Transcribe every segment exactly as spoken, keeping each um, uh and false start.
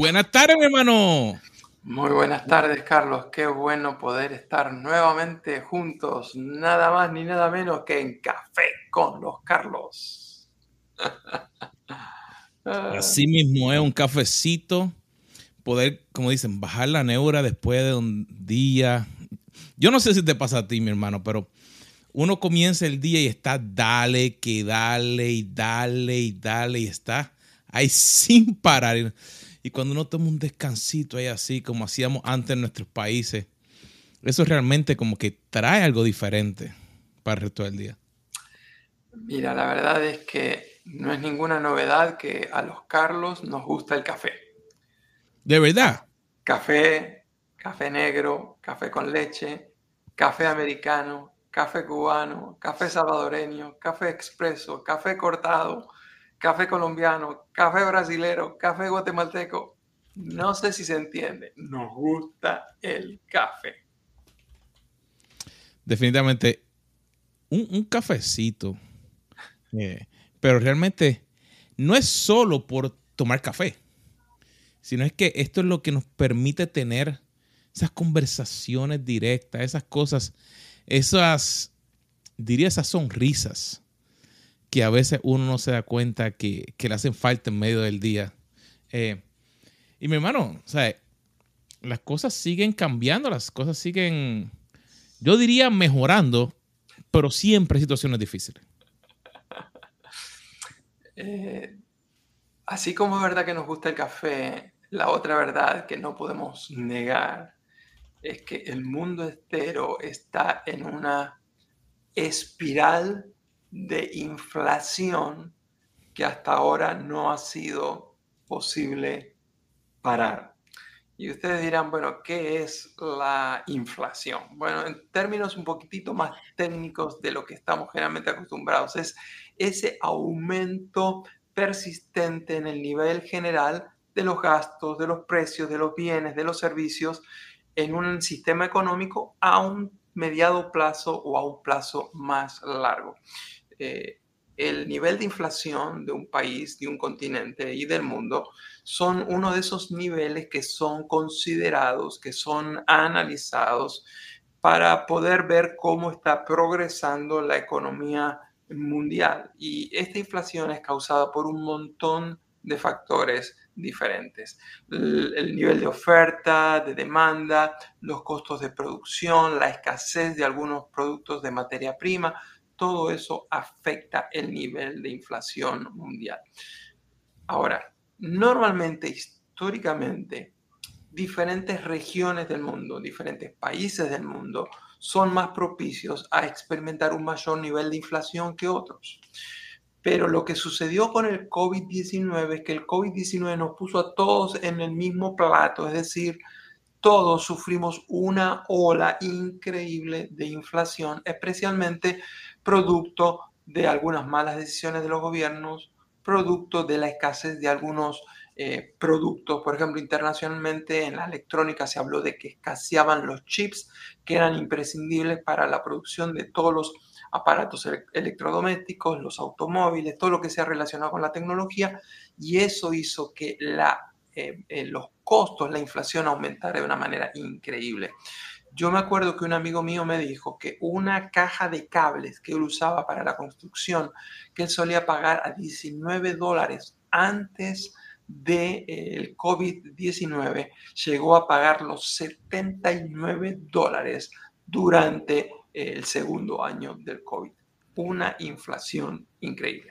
Buenas tardes, mi hermano. Muy buenas tardes, Carlos. Qué bueno poder estar nuevamente juntos, nada más ni nada menos que en Café con los Carlos. Así mismo es un cafecito, poder, como dicen, bajar la neura después de un día. Yo no sé si te pasa a ti, mi hermano, pero uno comienza el día y está dale, que dale y dale y dale y está ahí sin parar. Y cuando uno toma un descansito ahí así, como hacíamos antes en nuestros países, eso realmente como que trae algo diferente para el resto del día. Mira, la verdad es que no es ninguna novedad que a los Carlos nos gusta el café. De verdad. Café, café negro, café con leche, café americano, café cubano, café salvadoreño, café expreso, café cortado, café colombiano, café brasilero, café guatemalteco. No sé si se entiende. Nos gusta el café. Definitivamente un, un cafecito. Eh, pero realmente no es solo por tomar café, sino es que esto es lo que nos permite tener esas conversaciones directas, esas cosas, esas, diría esas sonrisas que a veces uno no se da cuenta que, que le hacen falta en medio del día. Eh, y mi hermano, o sea, las cosas siguen cambiando, las cosas siguen, yo diría mejorando, pero siempre hay situaciones difíciles. Eh, así como es verdad que nos gusta el café, la otra verdad que no podemos negar es que el mundo entero está en una espiral de inflación que hasta ahora no ha sido posible parar. Y ustedes dirán, bueno, ¿qué es la inflación? Bueno, en términos un poquitito más técnicos de lo que estamos generalmente acostumbrados, es ese aumento persistente en el nivel general de los gastos, de los precios, de los bienes, de los servicios en un sistema económico a un mediado plazo o a un plazo más largo. Eh, el nivel de inflación de un país, de un continente y del mundo son uno de esos niveles que son considerados, que son analizados para poder ver cómo está progresando la economía mundial. Y esta inflación es causada por un montón de factores diferentes. El, el nivel de oferta, de demanda, los costos de producción, la escasez de algunos productos de materia prima, todo eso afecta el nivel de inflación mundial. Ahora, normalmente, históricamente, diferentes regiones del mundo, diferentes países del mundo, son más propicios a experimentar un mayor nivel de inflación que otros. Pero lo que sucedió con el COVID diecinueve es que el COVID diecinueve nos puso a todos en el mismo plato, es decir, todos sufrimos una ola increíble de inflación, especialmente producto de algunas malas decisiones de los gobiernos, producto de la escasez de algunos eh, productos. Por ejemplo, internacionalmente en la electrónica se habló de que escaseaban los chips que eran imprescindibles para la producción de todos los aparatos electrodomésticos, los automóviles, todo lo que sea relacionado con la tecnología, y eso hizo que la Eh, eh, los costos, la inflación aumentara de una manera increíble. Yo me acuerdo que un amigo mío me dijo que una caja de cables que él usaba para la construcción, que él solía pagar a diecinueve dólares antes del de, eh, COVID diecinueve, llegó a pagar los setenta y nueve dólares durante eh, el segundo año del COVID. Una inflación increíble.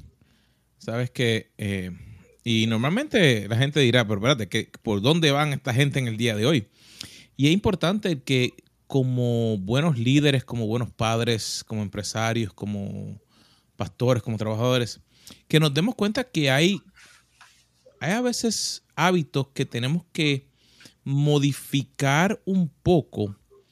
Sabes que, eh, y normalmente la gente dirá, pero espérate, ¿qué, ¿por dónde van esta gente en el día de hoy? Y es importante que como buenos líderes, como buenos padres, como empresarios, como pastores, como trabajadores, que nos demos cuenta que hay, hay a veces hábitos que tenemos que modificar un poco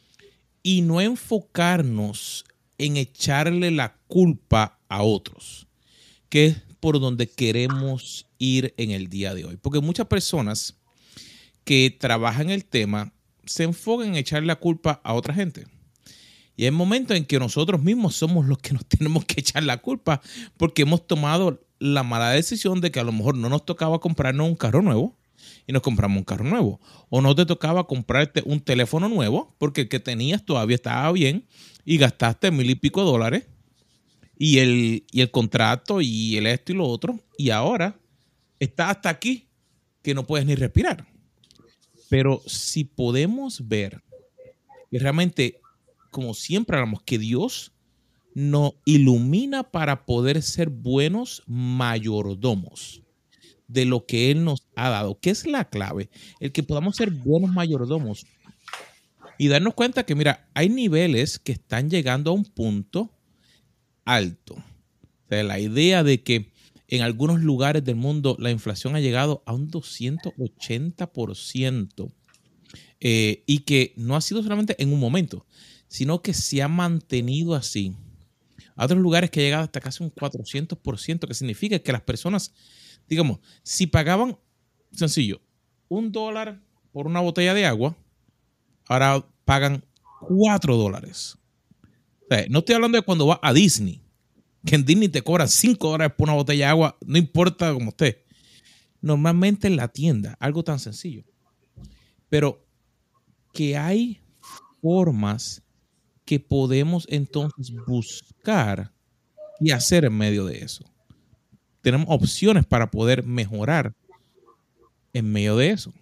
y no enfocarnos en echarle la culpa a otros, que es por donde queremos ir en el día de hoy. Porque muchas personas que trabajan el tema se enfocan en echar la culpa a otra gente. Y hay momentos en que nosotros mismos somos los que nos tenemos que echar la culpa porque hemos tomado la mala decisión de que a lo mejor no nos tocaba comprarnos un carro nuevo y nos compramos un carro nuevo. O no te tocaba comprarte un teléfono nuevo porque el que tenías todavía estaba bien y gastaste mil y pico dólares y el, y el contrato y el esto y lo otro. Y ahora está hasta aquí que no puedes ni respirar. Pero si podemos ver que realmente, como siempre hablamos, que Dios nos ilumina para poder ser buenos mayordomos de lo que Él nos ha dado. ¿Qué es la clave? El que podamos ser buenos mayordomos y darnos cuenta que, mira, hay niveles que están llegando a un punto alto. O sea, la idea de que en algunos lugares del mundo la inflación ha llegado a un doscientos ochenta por ciento eh, y que no ha sido solamente en un momento, sino que se ha mantenido así. A otros lugares que ha llegado hasta casi un cuatrocientos por ciento, que significa que las personas, digamos, si pagaban, sencillo, un dólar por una botella de agua, ahora pagan cuatro dólares. O sea, no estoy hablando de cuando vas a Disney, que en Disney te cobran cinco dólares por una botella de agua, no importa cómo esté. Normalmente en la tienda, algo tan sencillo. Pero que hay formas que podemos entonces buscar y hacer en medio de eso. Tenemos opciones para poder mejorar en medio de eso.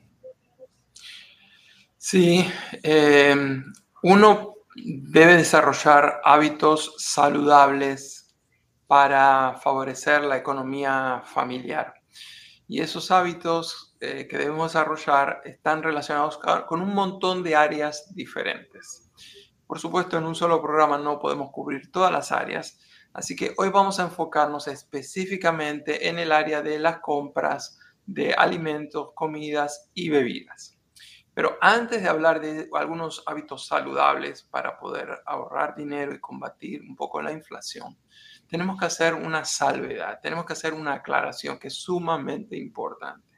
Sí, eh, uno debe desarrollar hábitos saludables para favorecer la economía familiar. Y esos hábitos eh, que debemos desarrollar están relacionados con un montón de áreas diferentes. Por supuesto, en un solo programa no podemos cubrir todas las áreas, así que hoy vamos a enfocarnos específicamente en el área de las compras de alimentos, comidas y bebidas. Pero antes de hablar de algunos hábitos saludables para poder ahorrar dinero y combatir un poco la inflación, tenemos que hacer una salvedad, tenemos que hacer una aclaración que es sumamente importante.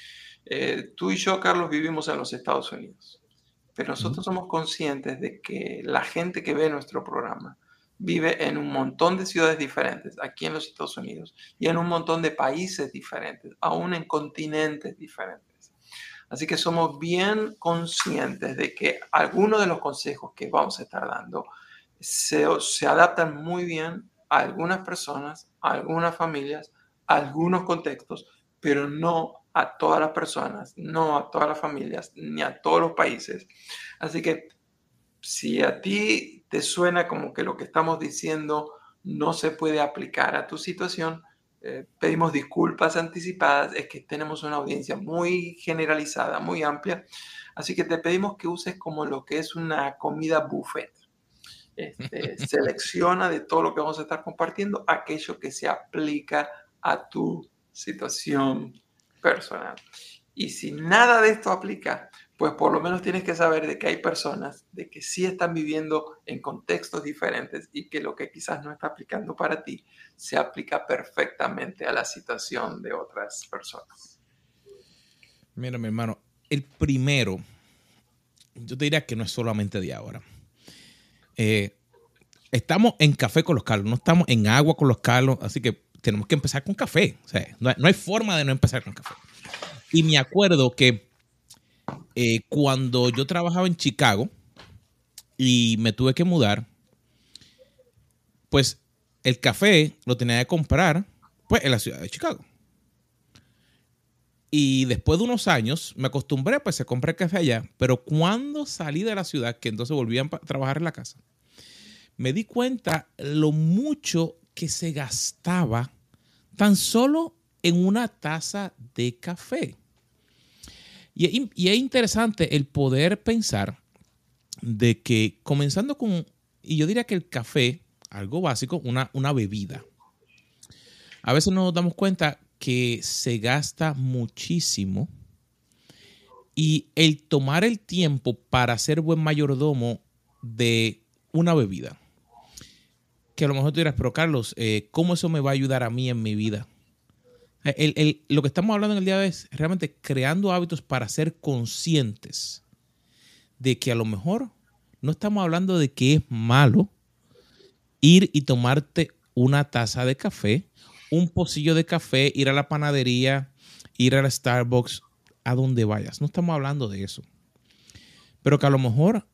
Eh, tú y yo, Carlos, vivimos en los Estados Unidos, pero nosotros uh-huh. somos conscientes de que la gente que ve nuestro programa vive en un montón de ciudades diferentes aquí en los Estados Unidos y en un montón de países diferentes, aún en continentes diferentes. Así que somos bien conscientes de que algunos de los consejos que vamos a estar dando se, se adaptan muy bien a algunas personas, a algunas familias, a algunos contextos, pero no a todas las personas, no a todas las familias, ni a todos los países. Así que si a ti te suena como que lo que estamos diciendo no se puede aplicar a tu situación, eh, pedimos disculpas anticipadas, es que tenemos una audiencia muy generalizada, muy amplia, así que te pedimos que uses como lo que es una comida buffet. Este, selecciona de todo lo que vamos a estar compartiendo aquello que se aplica a tu situación personal. Y si nada de esto aplica, pues por lo menos tienes que saber de que hay personas de que sí están viviendo en contextos diferentes y que lo que quizás no está aplicando para ti se aplica perfectamente a la situación de otras personas. Mira, mi hermano, el primero, yo te diría que no es solamente de ahora. Eh, estamos en café con los Carlos, no estamos en agua con los Carlos, así que tenemos que empezar con café. O sea, no hay, no hay forma de no empezar con café. Y me acuerdo que eh, cuando yo trabajaba en Chicago y me tuve que mudar, pues el café lo tenía que comprar pues, en la ciudad de Chicago. Y después de unos años me acostumbré pues a comprar café allá, pero cuando salí de la ciudad, que entonces volví a trabajar en la casa, me di cuenta lo mucho que se gastaba tan solo en una taza de café. Y, y es interesante el poder pensar de que comenzando con, y yo diría que el café, algo básico, una, una bebida. A veces nos damos cuenta que se gasta muchísimo y el tomar el tiempo para ser buen mayordomo de una bebida. Que a lo mejor tú dirás, pero Carlos, eh, ¿cómo eso me va a ayudar a mí en mi vida? El, el, lo que estamos hablando en el día de hoy es realmente creando hábitos para ser conscientes de que a lo mejor no estamos hablando de que es malo ir y tomarte una taza de café, un pocillo de café, ir a la panadería, ir a la Starbucks, a donde vayas. No estamos hablando de eso. Pero que a lo mejor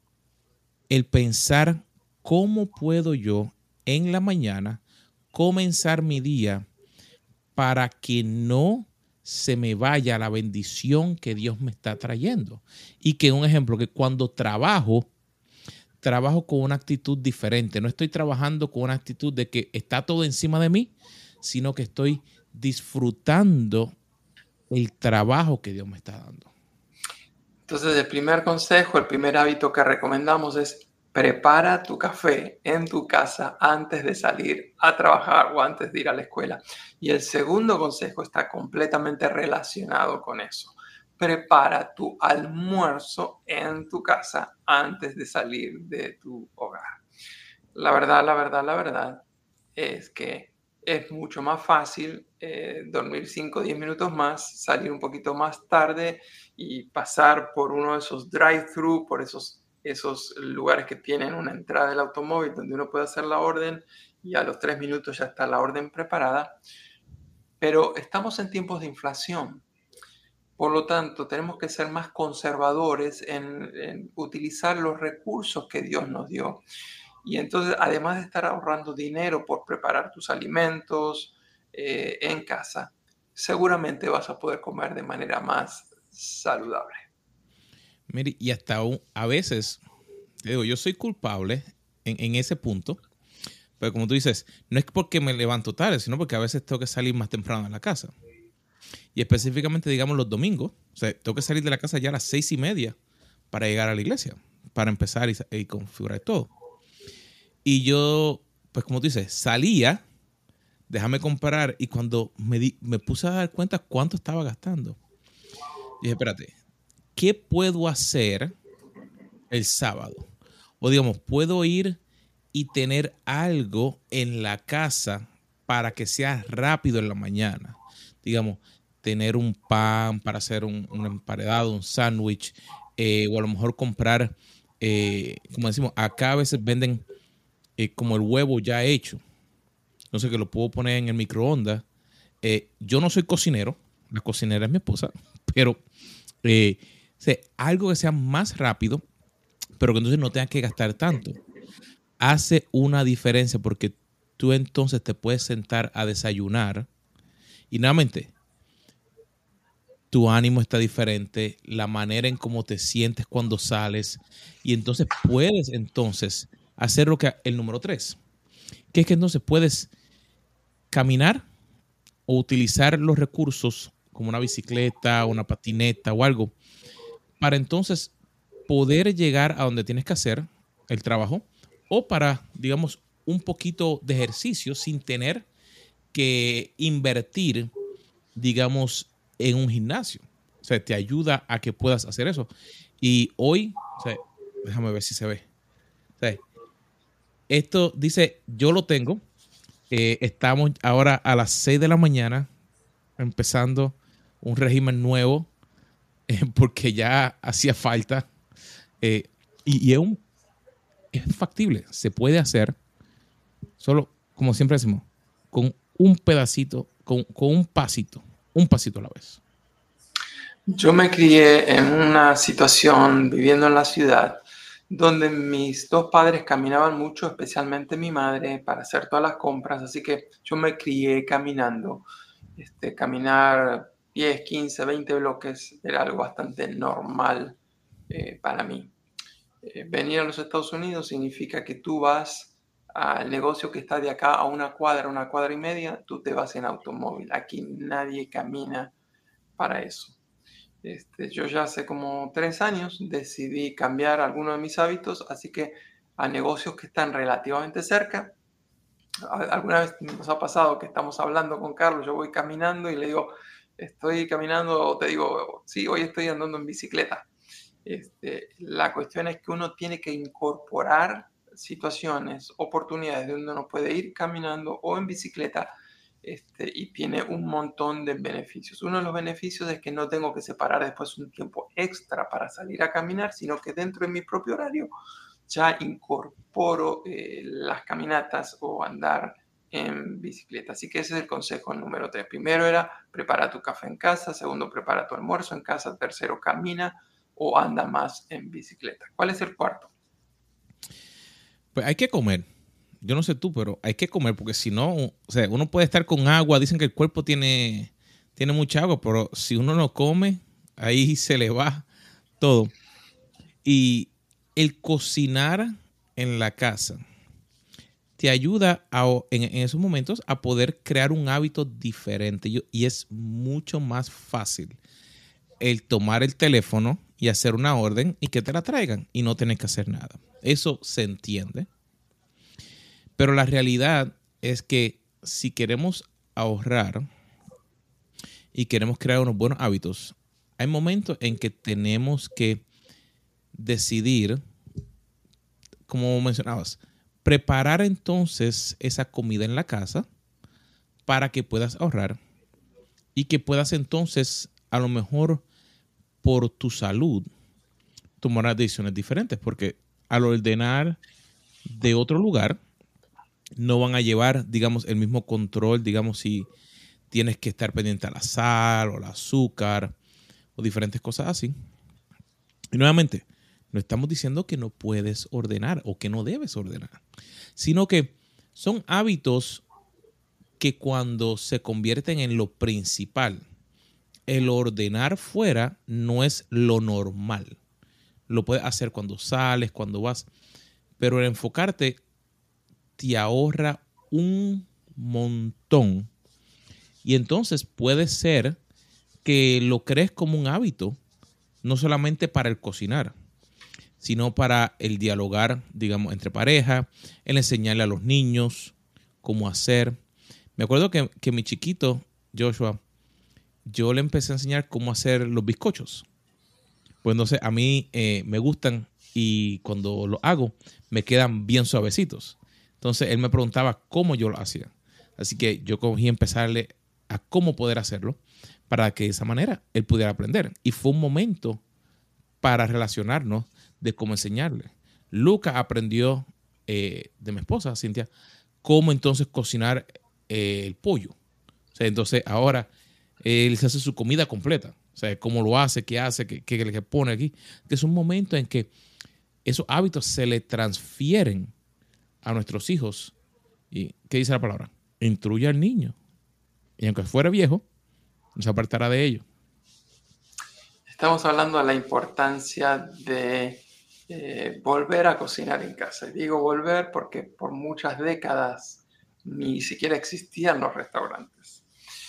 el pensar cómo puedo yo en la mañana comenzar mi día para que no se me vaya la bendición que Dios me está trayendo. Y que un ejemplo, que cuando trabajo, trabajo con una actitud diferente. No estoy trabajando con una actitud de que está todo encima de mí, sino que estoy disfrutando el trabajo que Dios me está dando. Entonces, el primer consejo, el primer hábito que recomendamos es prepara tu café en tu casa antes de salir a trabajar o antes de ir a la escuela. Y el segundo consejo está completamente relacionado con eso. Prepara tu almuerzo en tu casa antes de salir de tu hogar. La verdad, la verdad, la verdad es que es mucho más fácil eh, dormir cinco o diez minutos más, salir un poquito más tarde y pasar por uno de esos drive-thru, por esos, esos lugares que tienen una entrada del automóvil donde uno puede hacer la orden y a los tres minutos ya está la orden preparada. Pero estamos en tiempos de inflación. Por lo tanto, tenemos que ser más conservadores en, en utilizar los recursos que Dios nos dio. Y entonces, además de estar ahorrando dinero por preparar tus alimentos eh, en casa, seguramente vas a poder comer de manera más saludable. Mire, y hasta un, a veces, te digo, yo soy culpable en, en ese punto, pero como tú dices, no es porque me levanto tarde, sino porque a veces tengo que salir más temprano de la casa. Y específicamente, digamos, los domingos, o sea, tengo que salir de la casa ya a las seis y media para llegar a la iglesia, para empezar y, y configurar todo. Y yo, pues como tú dices, salía, déjame comparar, y cuando me, di, me puse a dar cuenta cuánto estaba gastando, dije, espérate, ¿qué puedo hacer el sábado? O digamos, puedo ir y tener algo en la casa para que sea rápido en la mañana. Digamos, tener un pan para hacer un, un emparedado, un sándwich, eh, o a lo mejor comprar, eh, como decimos, acá a veces venden eh, como el huevo ya hecho. No sé, que lo puedo poner en el microondas. Eh, yo no soy cocinero, la cocinera es mi esposa, pero eh, o sea, algo que sea más rápido, pero que entonces no tengas que gastar tanto. Hace una diferencia porque tú entonces te puedes sentar a desayunar y nuevamente tu ánimo está diferente, la manera en cómo te sientes cuando sales y entonces puedes entonces hacer lo que el número tres, que es que entonces puedes caminar o utilizar los recursos como una bicicleta, una patineta o algo para entonces poder llegar a donde tienes que hacer el trabajo o para, digamos, un poquito de ejercicio sin tener que invertir, digamos, en un gimnasio. O sea, te ayuda a que puedas hacer eso. Y hoy, o sea, déjame ver si se ve. O sea, esto dice, yo lo tengo. Eh, estamos ahora a las seis de la mañana empezando un régimen nuevo eh, porque ya hacía falta. Eh, y, y es, un, es factible, se puede hacer. Solo, como siempre decimos, con un pedacito, con, con un pasito, un pasito a la vez. Yo me crié en una situación viviendo en la ciudad donde mis dos padres caminaban mucho, especialmente mi madre, para hacer todas las compras, así que yo me crié caminando. Este, caminar diez, quince, veinte bloques era algo bastante normal eh, para mí. Eh, venir a los Estados Unidos significa que tú vas al negocio que está de acá a una cuadra, una cuadra y media, tú te vas en automóvil. Aquí nadie camina para eso. Este, yo ya hace como tres años decidí cambiar algunos de mis hábitos, así que a negocios que están relativamente cerca. Alguna vez nos ha pasado que estamos hablando con Carlos, yo voy caminando y le digo, estoy caminando, o te digo, sí, hoy estoy andando en bicicleta. Este, la cuestión es que uno tiene que incorporar situaciones, oportunidades donde uno puede ir caminando o en bicicleta este, y tiene un montón de beneficios. Uno de los beneficios es que no tengo que separar después un tiempo extra para salir a caminar, sino que dentro de mi propio horario ya incorporo eh, las caminatas o andar en bicicleta. Así que ese es el consejo número tres. Primero era prepara tu café en casa, segundo prepara tu almuerzo en casa, tercero camina o anda más en bicicleta. ¿Cuál es el cuarto? Pues hay que comer. Yo no sé tú, pero hay que comer porque si no, o sea, uno puede estar con agua. Dicen que el cuerpo tiene, tiene mucha agua, pero si uno no come, ahí se le va todo. Y el cocinar en la casa te ayuda a, en, en esos momentos a poder crear un hábito diferente. Yo- y es mucho más fácil el tomar el teléfono y hacer una orden y que te la traigan y no tener que hacer nada. Eso se entiende. Pero la realidad es que si queremos ahorrar y queremos crear unos buenos hábitos, hay momentos en que tenemos que decidir, como mencionabas, preparar entonces esa comida en la casa para que puedas ahorrar y que puedas entonces, a lo mejor por tu salud, tomar decisiones diferentes, porque al ordenar de otro lugar, no van a llevar, digamos, el mismo control, digamos, si tienes que estar pendiente a la sal o al azúcar o diferentes cosas así. Y nuevamente, no estamos diciendo que no puedes ordenar o que no debes ordenar, sino que son hábitos que cuando se convierten en lo principal, el ordenar fuera no es lo normal. Lo puedes hacer cuando sales, cuando vas, pero el enfocarte te ahorra un montón. Y entonces puede ser que lo crees como un hábito, no solamente para el cocinar, sino para el dialogar, digamos, entre pareja, el enseñarle a los niños cómo hacer. Me acuerdo que, que mi chiquito, Joshua, yo le empecé a enseñar cómo hacer los bizcochos. Pues entonces a mí eh, me gustan y cuando lo hago me quedan bien suavecitos. Entonces él me preguntaba cómo yo lo hacía. Así que yo cogí a empezarle a cómo poder hacerlo para que de esa manera él pudiera aprender. Y fue un momento para relacionarnos de cómo enseñarle. Luca aprendió eh, de mi esposa, Cintia, cómo entonces cocinar eh, el pollo. O sea, entonces ahora él se hace su comida completa. O sea, cómo lo hace, qué hace, qué, qué, qué pone aquí. Que es un momento en que esos hábitos se le transfieren a nuestros hijos. ¿Y qué dice la palabra? Instruye al niño. Y aunque fuera viejo, no se apartará de ello. Estamos hablando de la importancia de eh, volver a cocinar en casa. Y digo volver porque por muchas décadas ni siquiera existían los restaurantes.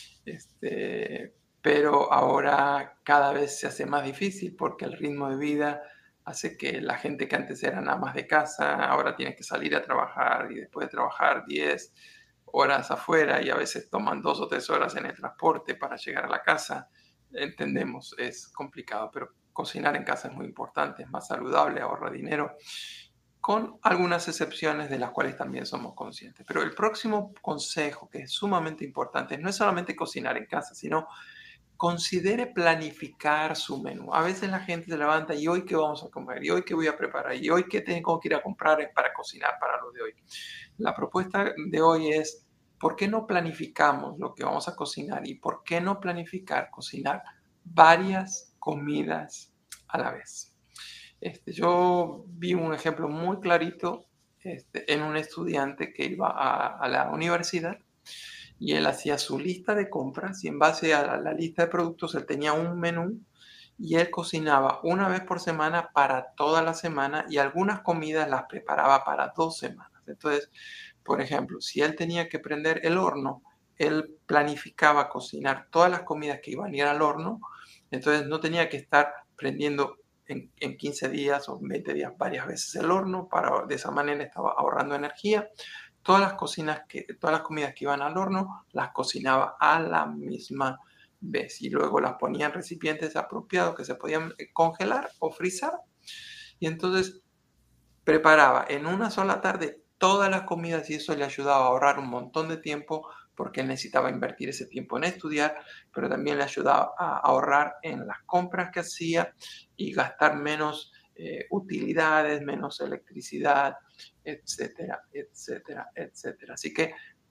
Este, pero ahora cada vez se hace más difícil porque el ritmo de vida hace que la gente que antes eran amas de casa ahora tiene que salir a trabajar y después de trabajar diez horas afuera y a veces toman dos o tres horas en el transporte para llegar a la casa. Entendemos, es complicado, pero cocinar en casa es muy importante, es más saludable, ahorra dinero, con algunas excepciones de las cuales también somos conscientes. Pero el próximo consejo, que es sumamente importante, no es solamente cocinar en casa, sino considere planificar su menú. A veces la gente se levanta y hoy qué vamos a comer, y hoy qué voy a preparar, y hoy qué tengo que ir a comprar para cocinar para lo de hoy. La propuesta de hoy es, ¿por qué no planificamos lo que vamos a cocinar y por qué no planificar cocinar varias comidas a la vez? Este, yo vi un ejemplo muy clarito este, en un estudiante que iba a, a la universidad y él hacía su lista de compras y en base a la, la lista de productos él tenía un menú y él cocinaba una vez por semana para toda la semana y algunas comidas las preparaba para dos semanas. Entonces, por ejemplo, si él tenía que prender el horno, él planificaba cocinar todas las comidas que iban a ir al horno, entonces no tenía que estar prendiendo en, en quince días o veinte días varias veces el horno, para, de esa manera estaba ahorrando energía. Todas las, cocinas que, todas las comidas que iban al horno las cocinaba a la misma vez y luego las ponía en recipientes apropiados que se podían congelar o frizar y entonces preparaba en una sola tarde todas las comidas y eso le ayudaba a ahorrar un montón de tiempo porque él necesitaba invertir ese tiempo en estudiar, pero también le ayudaba a ahorrar en las compras que hacía y gastar menos eh, utilidades, menos electricidad, etcétera, etcétera, etcétera. Así que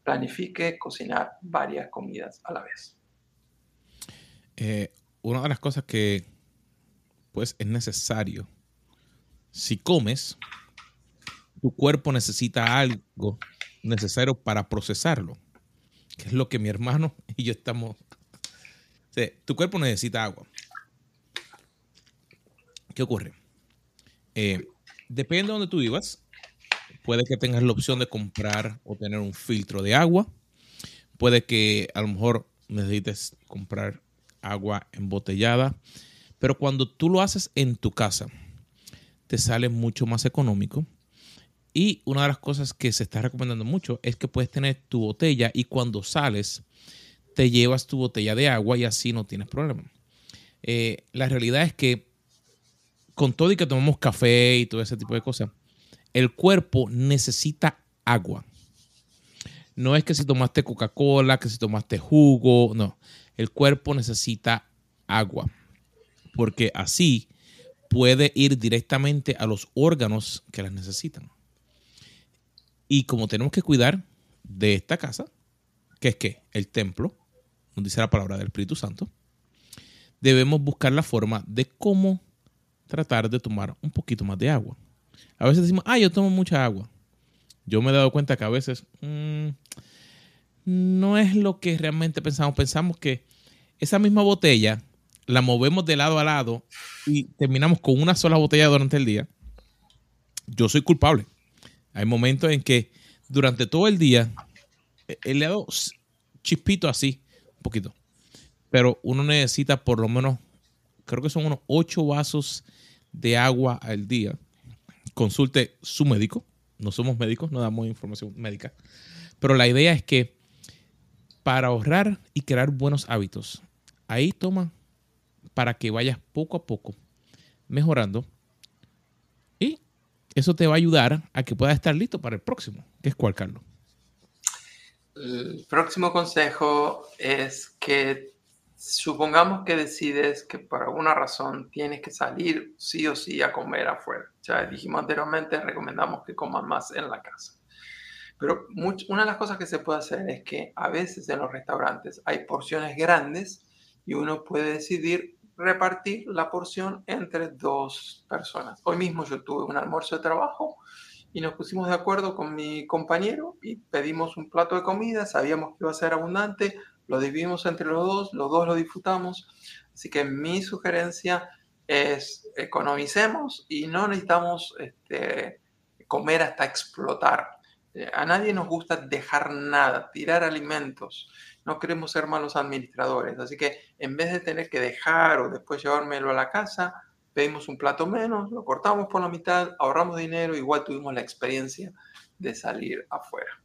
planifique cocinar varias comidas a la vez. Eh, una de las cosas que pues es necesario, si comes, tu cuerpo necesita algo necesario para procesarlo, que es lo que mi hermano y yo estamos... O sea, tu cuerpo necesita agua. ¿Qué ocurre? Eh, depende de donde tú vivas, puede que tengas la opción de comprar o tener un filtro de agua. Puede que a lo mejor necesites comprar agua embotellada. Pero cuando tú lo haces en tu casa, te sale mucho más económico. Y una de las cosas que se está recomendando mucho es que puedes tener tu botella y cuando sales te llevas tu botella de agua y así no tienes problema. Eh, la realidad es que con todo y que tomamos café y todo ese tipo de cosas, el cuerpo necesita agua. No es que si tomaste Coca-Cola, que si tomaste jugo, no. El cuerpo necesita agua porque así puede ir directamente a los órganos que las necesitan. Y como tenemos que cuidar de esta casa, que es que el templo, nos dice la palabra del Espíritu Santo, debemos buscar la forma de cómo tratar de tomar un poquito más de agua. A veces decimos, ah, yo tomo mucha agua. Yo me he dado cuenta que a veces mmm, no es lo que realmente pensamos. Pensamos que esa misma botella la movemos de lado a lado y terminamos con una sola botella durante el día. Yo soy culpable. Hay momentos en que durante todo el día le he dado chispito así, un poquito. Pero uno necesita por lo menos, creo que son unos ocho vasos de agua al día. Consulte su médico. No somos médicos, no damos información médica. Pero la idea es que para ahorrar y crear buenos hábitos, ahí toma para que vayas poco a poco mejorando. Y eso te va a ayudar a que puedas estar listo para el próximo. ¿Qué es cuál, Carlos? El próximo consejo es que supongamos que decides que por alguna razón tienes que salir sí o sí a comer afuera. Ya dijimos anteriormente, recomendamos que coman más en la casa. Pero much, una de las cosas que se puede hacer es que a veces en los restaurantes hay porciones grandes y uno puede decidir repartir la porción entre dos personas. Hoy mismo yo tuve un almuerzo de trabajo y nos pusimos de acuerdo con mi compañero y pedimos un plato de comida, sabíamos que iba a ser abundante, lo dividimos entre los dos, los dos lo disfrutamos. Así que mi sugerencia es economicemos y no necesitamos este, comer hasta explotar. A nadie nos gusta dejar nada, tirar alimentos. No queremos ser malos administradores. Así que en vez de tener que dejar o después llevármelo a la casa, pedimos un plato menos, lo cortamos por la mitad, ahorramos dinero, igual tuvimos la experiencia de salir afuera.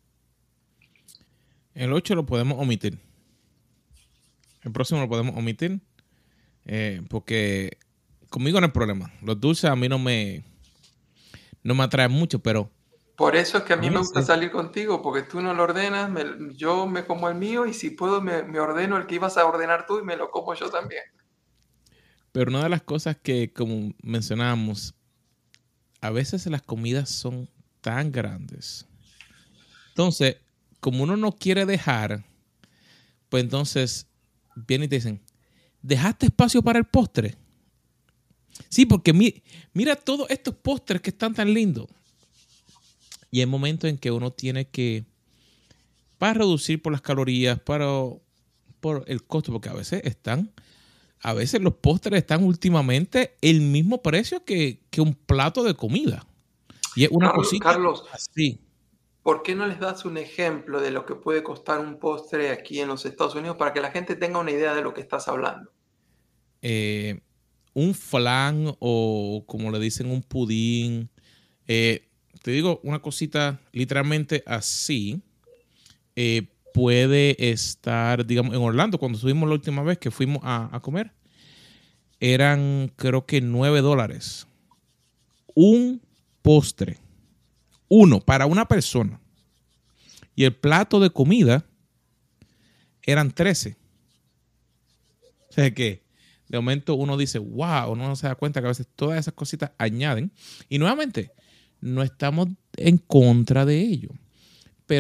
El ocho lo podemos omitir. El próximo lo podemos omitir eh, porque conmigo no hay problema. Los dulces a mí no me, no me atraen mucho, pero... Por eso es que a mí me gusta salir contigo, porque tú no lo ordenas, me, yo me como el mío y si puedo me, me ordeno el que ibas a ordenar tú y me lo como yo también. Pero una de las cosas que, como mencionábamos, a veces las comidas son tan grandes. Entonces, como uno no quiere dejar, pues entonces vienen y te dicen, ¿dejaste espacio para el postre? Sí, porque mi, mira todos estos postres que están tan lindos. Y hay momentos en que uno tiene que, para reducir por las calorías, para, por el costo, porque a veces están, a veces los postres están últimamente el mismo precio que, que un plato de comida. Y es una Carlos, cosita Carlos, así. ¿Por qué no les das un ejemplo de lo que puede costar un postre aquí en los Estados Unidos para que la gente tenga una idea de lo que estás hablando? Eh, un flan o como le dicen un pudín. Eh, te digo una cosita literalmente así. Eh, puede estar, digamos, en Orlando, cuando subimos la última vez que fuimos a, a comer, eran creo que nueve dólares. Un postre. Uno para una persona. Y el plato de comida eran trece. O sea que de momento uno dice, wow, uno no se da cuenta que a veces todas esas cositas añaden. Y nuevamente, no estamos en contra de ello. Pero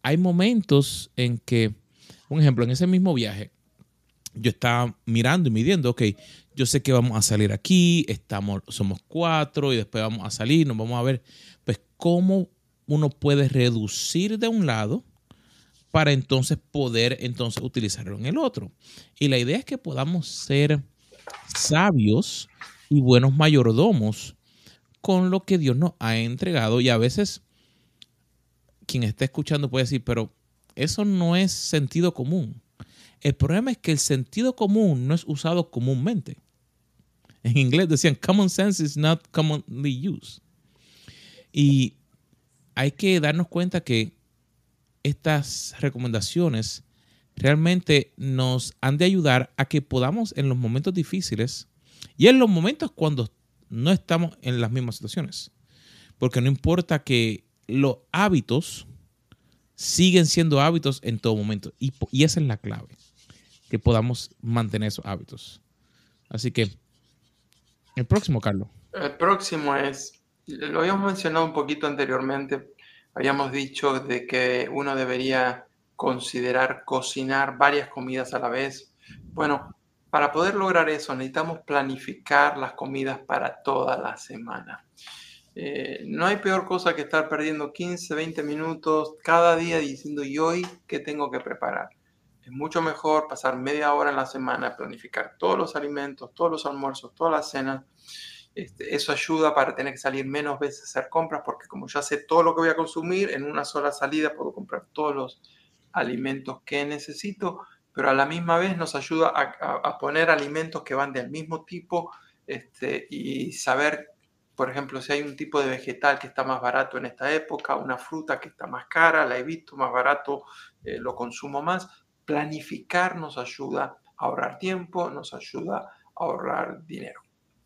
hay momentos en que, un ejemplo, en ese mismo viaje, yo estaba mirando y midiendo, ok, yo sé que vamos a salir aquí, estamos, somos cuatro y después vamos a salir, nos vamos a ver, pues cómo uno puede reducir de un lado para entonces poder entonces utilizarlo en el otro. Y la idea es que podamos ser sabios y buenos mayordomos con lo que Dios nos ha entregado. Y a veces quien está escuchando puede decir, pero eso no es sentido común. El problema es que el sentido común no es usado comúnmente. En inglés decían, common sense is not commonly used. Y hay que darnos cuenta que estas recomendaciones realmente nos han de ayudar a que podamos en los momentos difíciles y en los momentos cuando no estamos en las mismas situaciones. Porque no importa que los hábitos siguen siendo hábitos en todo momento. Y, y esa es la clave, que podamos mantener esos hábitos. Así que, el próximo, Carlos. El próximo es, lo habíamos mencionado un poquito anteriormente, habíamos dicho de que uno debería considerar cocinar varias comidas a la vez. Bueno, para poder lograr eso necesitamos planificar las comidas para toda la semana. Eh, no hay peor cosa que estar perdiendo quince, veinte minutos cada día diciendo, ¿y hoy qué tengo que preparar? Es mucho mejor pasar media hora en la semana, planificar todos los alimentos, todos los almuerzos, todas las cenas. Este, eso ayuda para tener que salir menos veces a hacer compras, porque como ya sé todo lo que voy a consumir, en una sola salida puedo comprar todos los alimentos que necesito, pero a la misma vez nos ayuda a, a, a poner alimentos que van del mismo tipo este, y saber, por ejemplo, si hay un tipo de vegetal que está más barato en esta época, una fruta que está más cara, la he visto más barato, eh, lo consumo más. Planificar nos ayuda a ahorrar tiempo, nos ayuda a ahorrar dinero.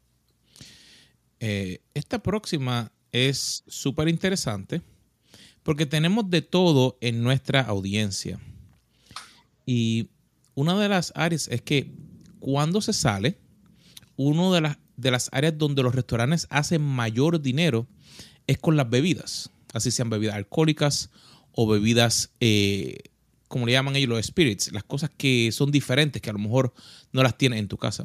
Eh, esta próxima es súper interesante porque tenemos de todo en nuestra audiencia. Y una de las áreas es que cuando se sale, una de las, de las áreas donde los restaurantes hacen mayor dinero es con las bebidas. Así sean bebidas alcohólicas o bebidas, eh, como le llaman ellos, los spirits. Las cosas que son diferentes, que a lo mejor no las tienes en tu casa.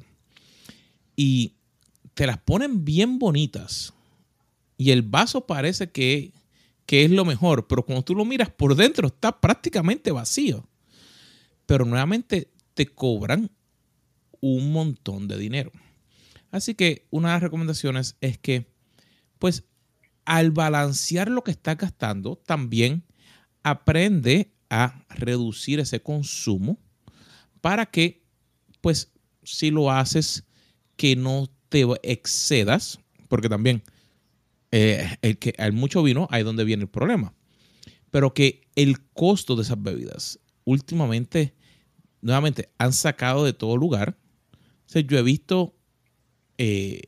Y te las ponen bien bonitas y el vaso parece que, que es lo mejor, pero cuando tú lo miras por dentro está prácticamente vacío. Pero nuevamente te cobran un montón de dinero. Así que una de las recomendaciones es que, pues, al balancear lo que estás gastando, también aprende a reducir ese consumo para que, pues, si lo haces, que no te excedas, porque también eh, el que hay mucho vino, ahí es donde viene el problema. Pero que el costo de esas bebidas últimamente, nuevamente, han sacado de todo lugar. O sea, yo he visto eh,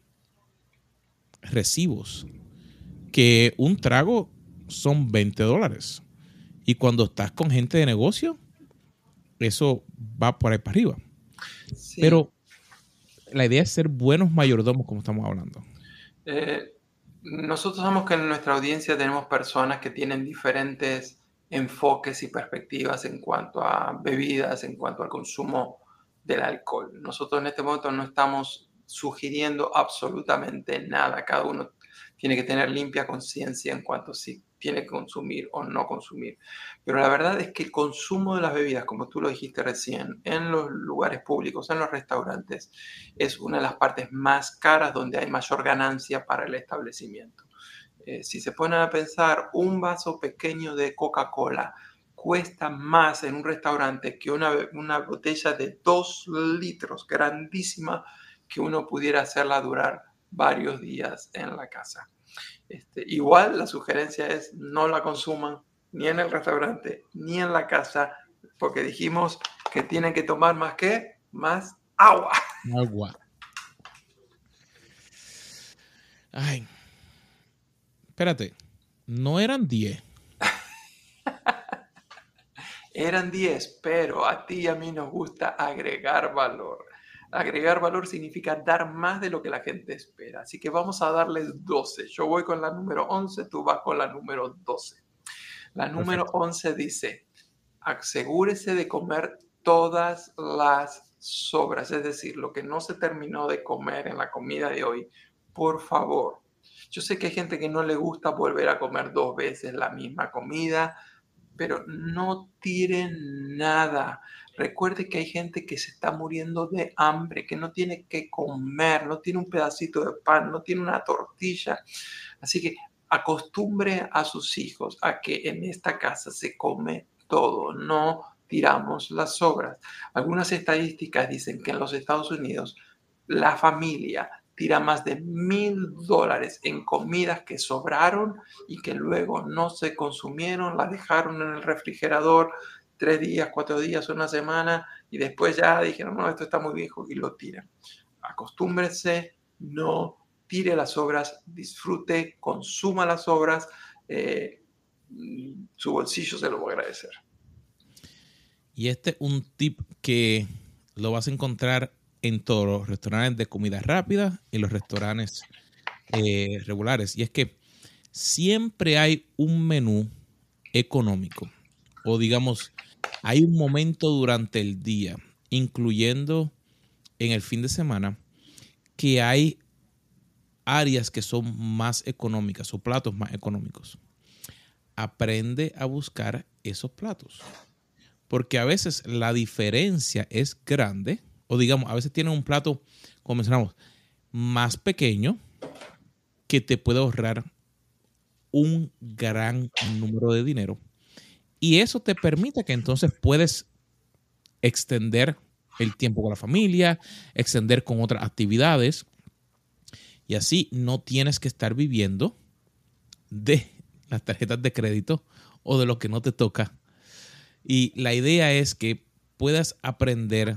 recibos que un trago son veinte dólares. Y cuando estás con gente de negocio, eso va por ahí para arriba. Sí. Pero la idea es ser buenos mayordomos, como estamos hablando. Eh, nosotros sabemos que en nuestra audiencia tenemos personas que tienen diferentes enfoques y perspectivas en cuanto a bebidas, en cuanto al consumo del alcohol. Nosotros en este momento no estamos sugiriendo absolutamente nada. Cada uno tiene que tener limpia conciencia en cuanto a si tiene que consumir o no consumir. Pero la verdad es que el consumo de las bebidas, como tú lo dijiste recién, en los lugares públicos, en los restaurantes, es una de las partes más caras donde hay mayor ganancia para el establecimiento. Eh, si se ponen a pensar, un vaso pequeño de Coca-Cola cuesta más en un restaurante que una, una botella de dos litros, grandísima, que uno pudiera hacerla durar varios días en la casa. Este, igual la sugerencia es no la consuman ni en el restaurante ni en la casa, porque dijimos que tienen que tomar más que más agua. Agua. Ay. Espérate, no eran diez. Eran diez, pero a ti y a mí nos gusta agregar valor. Agregar valor significa dar más de lo que la gente espera. Así que vamos a darles doce. Yo voy con la número once, tú vas con la número doce. La número Perfecto. once dice, asegúrese de comer todas las sobras, es decir, lo que no se terminó de comer en la comida de hoy, por favor. Yo sé que hay gente que no le gusta volver a comer dos veces la misma comida, pero no tiren nada. Recuerde que hay gente que se está muriendo de hambre, que no tiene que comer, no tiene un pedacito de pan, no tiene una tortilla. Así que acostumbre a sus hijos a que en esta casa se come todo, no tiramos las sobras. Algunas estadísticas dicen que en los Estados Unidos la familia tira más de mil dólares en comidas que sobraron y que luego no se consumieron, las dejaron en el refrigerador tres días, cuatro días, una semana y después ya dijeron, no, esto está muy viejo y lo tiran. Acostúmbrese, no tire las sobras, disfrute, consuma las sobras, eh, su bolsillo se lo va a agradecer. Y este es un tip que lo vas a encontrar en todos los restaurantes de comida rápida y los restaurantes eh, regulares. Y es que siempre hay un menú económico, o digamos, hay un momento durante el día, incluyendo en el fin de semana, que hay áreas que son más económicas o platos más económicos. Aprende a buscar esos platos, porque a veces la diferencia es grande, o digamos, a veces tienen un plato, como mencionamos, más pequeño que te puede ahorrar un gran número de dinero. Y eso te permite que entonces puedes extender el tiempo con la familia, extender con otras actividades. Y así no tienes que estar viviendo de las tarjetas de crédito o de lo que no te toca. Y la idea es que puedas aprender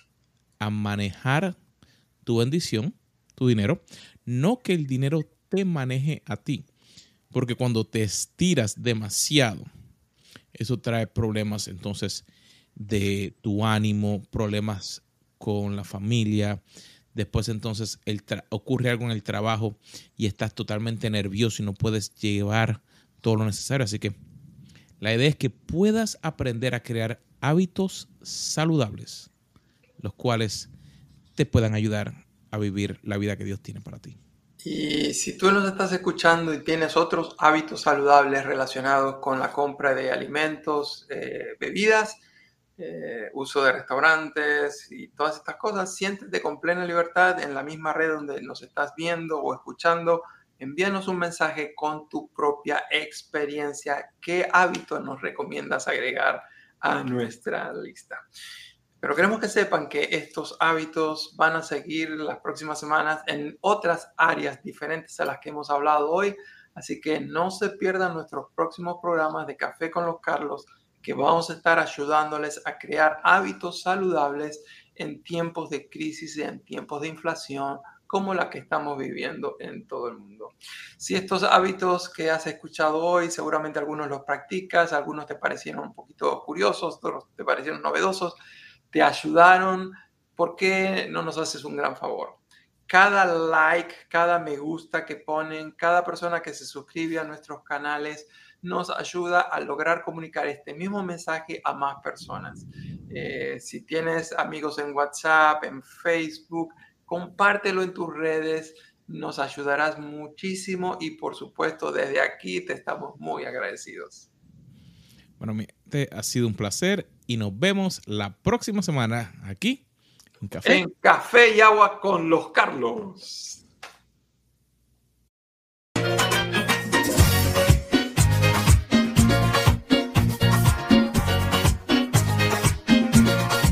a manejar tu bendición, tu dinero, no que el dinero te maneje a ti. Porque cuando te estiras demasiado, eso trae problemas entonces de tu ánimo, problemas con la familia. Después entonces el ocurre algo en el trabajo y estás totalmente nervioso y no puedes llevar todo lo necesario. Así que la idea es que puedas aprender a crear hábitos saludables, los cuales te puedan ayudar a vivir la vida que Dios tiene para ti. Y si tú nos estás escuchando y tienes otros hábitos saludables relacionados con la compra de alimentos, eh, bebidas, eh, uso de restaurantes y todas estas cosas, siéntete con plena libertad en la misma red donde nos estás viendo o escuchando. Envíanos un mensaje con tu propia experiencia. ¿Qué hábito nos recomiendas agregar a nuestra lista? Pero queremos que sepan que estos hábitos van a seguir las próximas semanas en otras áreas diferentes a las que hemos hablado hoy. Así que no se pierdan nuestros próximos programas de Café con los Carlos, que vamos a estar ayudándoles a crear hábitos saludables en tiempos de crisis y en tiempos de inflación como la que estamos viviendo en todo el mundo. Si estos hábitos que has escuchado hoy, seguramente algunos los practicas, algunos te parecieron un poquito curiosos, otros te parecieron novedosos, te ayudaron, ¿por qué no nos haces un gran favor? Cada like, cada me gusta que ponen, cada persona que se suscribe a nuestros canales nos ayuda a lograr comunicar este mismo mensaje a más personas. Eh, si tienes amigos en WhatsApp, en Facebook, compártelo en tus redes, nos ayudarás muchísimo y por supuesto desde aquí te estamos muy agradecidos. Bueno, mi gente, ha sido un placer y nos vemos la próxima semana aquí en Café. En Café y Agua con los Carlos.